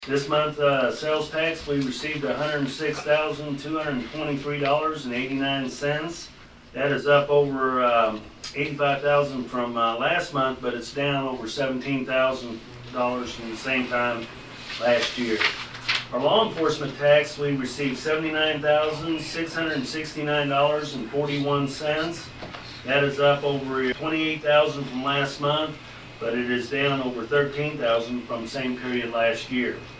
This month, sales tax, we received $106,223.89. That is up over $85,000 from last month, but it's down over $17,000 from the same time last year. Our law enforcement tax, we received $79,669.41. That is up over $28,000 from last month, but it is down over $13,000 from the same period last year.